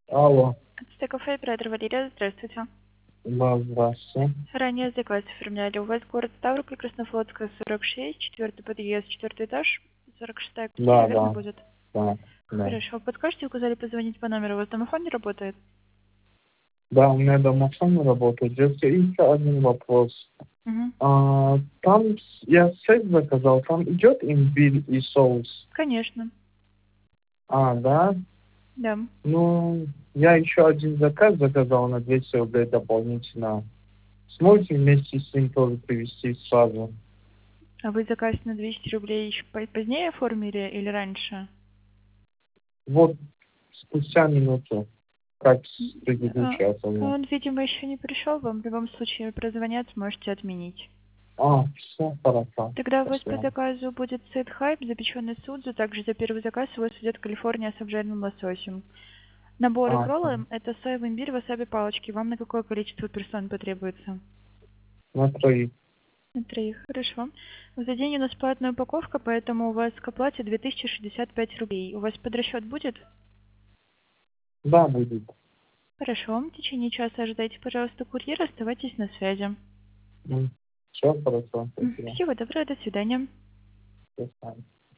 Алло, Это кафе оператор Валерия. Здравствуйте. да, здравствуйте. Ранее заказ оформляли. У вас город Ставрополь, Краснофлотская, 46, четвертый подъезд, четвертый этаж, 46-я квартира, Да, верно да, будет? да, да. Хорошо. Подскажите, указали позвонить по номеру. У вас домофон не работает? Да, у меня домофон работает. Здесь еще один вопрос. Угу. Там я сет заказал, там идет имбирь и соус. Конечно. Да? Да. Ну, я еще один заказ заказал на 200 рублей дополнительно. Сможете вместе с ним тоже привезти сразу? А вы заказ на 200 рублей еще позднее оформили или раньше? Вот спустя минуту, как с А, предыдущей оформил. Он, видимо, еще не пришел. Вам в любом случае прозвонят, сможете отменить. Все хорошо. Тогда у вас по Спасибо. заказу будет сет хайп, запеченный судзу. Также за первый заказ у вас идет Калифорния с обжаренным лососем. Набор Всё. роллы — это соевый имбирь, васаби палочки. Вам на какое количество персон потребуется? На троих. На троих. Хорошо. За день у нас платная упаковка, поэтому у вас к оплате 2065 рублей. У вас подрасчет будет? Да, будет. Хорошо. В течение часа ожидайте, пожалуйста, курьера. Оставайтесь на связи. Все хорошо, спасибо. Всего доброго. До свидания. До свидания.